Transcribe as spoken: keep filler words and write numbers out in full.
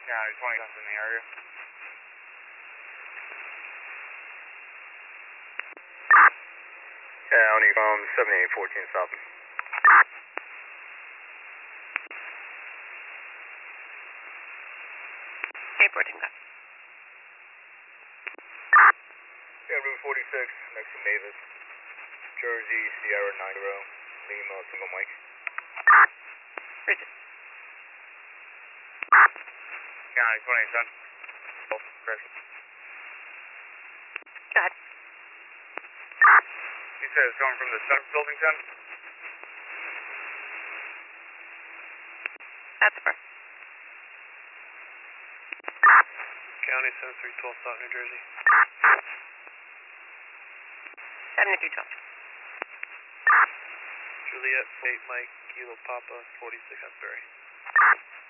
Yeah, twenty guns in the area. Yeah, only from seventy-eight fourteen south. eight fourteen, go. Yeah, Route forty-six, next to Mavis. Jersey, Sierra nine zero, Lima, single Mike. Bridget. County twenty, son. Pressure. Go ahead. You said it's coming from the center building, son? That's the first. County seven three one two South New Jersey. seventy-three twelve. Juliet, eight Mike, Kilo Papa, forty-six Asbury.